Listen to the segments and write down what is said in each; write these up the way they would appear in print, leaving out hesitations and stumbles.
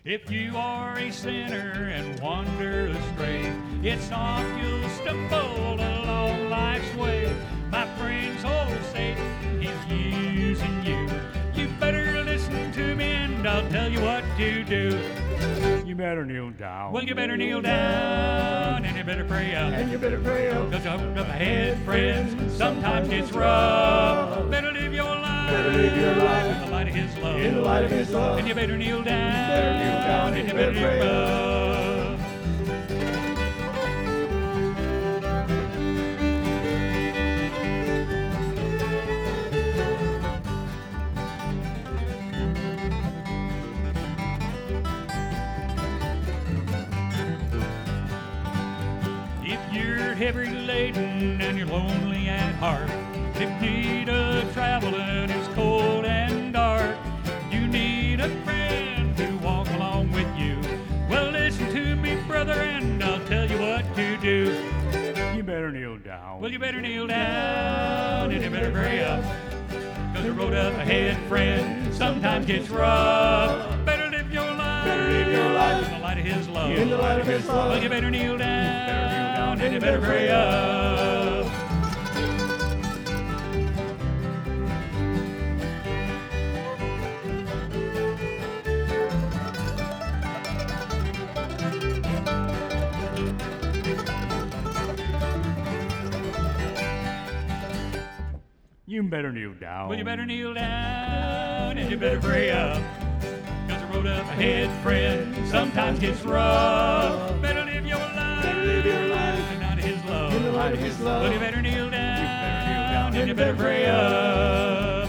If you are a sinner and wander astray, it's not you'll stumble along life's way. My friends, old Satan, he's using you. You better listen to me and I'll tell you what to do. You better kneel down. Well, you better kneel down and you better pray up. And you better pray up. Cause the road up ahead, friends, sometimes gets rough. Better live your life. Better live your life in the light of His love. in the light of His love. And you better kneel down. Better kneel down and you better pray pray up. up. If you're heavy laden and you're lonely at heart, if you need a travel and it's cold and dark, you need a friend to walk along with you. Well, listen to me, brother, and I'll tell you what to do. You better kneel down. Well, you better kneel down and you better pray up. Cause the road up ahead, friend, sometimes gets rough. Better live your life. Better live your life in the light of His love. in the light of His love. Well, you better kneel down and you better pray up. You better kneel down. Well, you better kneel down and you better pray up. Cause the road up ahead, friend, sometimes gets rough. Better live your life. Better live your life in the light of His love. in the light of His love. Well, you better kneel down and you better pray up.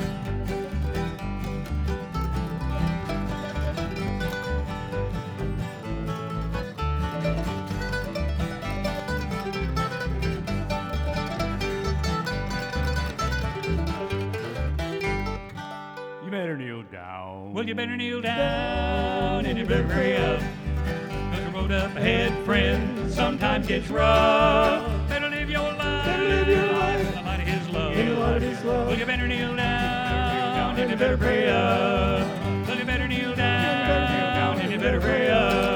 You better kneel down. Well, you better kneel down and you better pray up. Cause the road up ahead, friend, sometimes gets rough. Better live your life. Better live your life in the light of His love. in the light of His love. Well, you better kneel down and you better pray up. Well, you better kneel down and you better pray up.